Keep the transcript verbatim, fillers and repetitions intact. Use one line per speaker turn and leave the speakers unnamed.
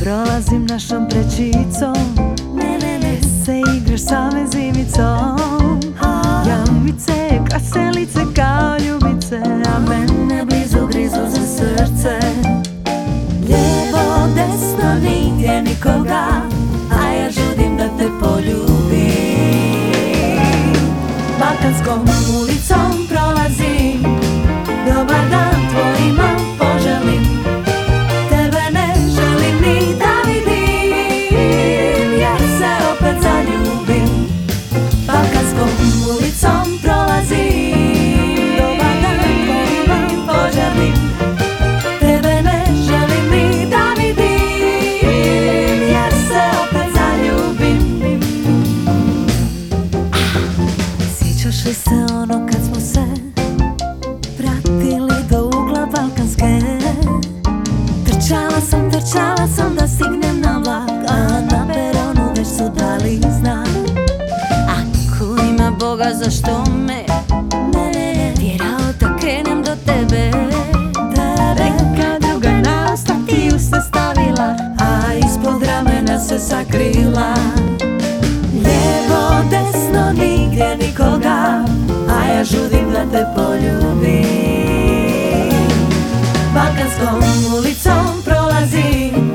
Prolazim našom prečicom, ne, ne, ne, se igraš same zimicom. Jambice, kraselice kao ljubice, a mene blizu grizu za srce. Lijevo, desno, nigdje nikoga, a ja žudim da te poljubim. Balkanskom ulicom prolazim, dobar dan tvojima poželim. Tebe ne želim ni da vidim, jer se opet zaljubim. Balkanskom ulicom prolazim, dobar dan tvojima poželim. Tebe ne želim ni da vidim, jer se opet zaljubim. Sjećaš li se ono kad smo se pratili do ugla Balkanske? Trčala sam, trčala sam da stignem na vlak, a na peronu već su dali znak. Ako ima Boga zašto me ne tjerao da krenem do tebe. Neka druga na statiju se stavila, a ispod ramena se sakrila. Lijevo, desno, nigdje nikoga, a ja žudim da te poljubim. Balkanskom ulicom prolazim,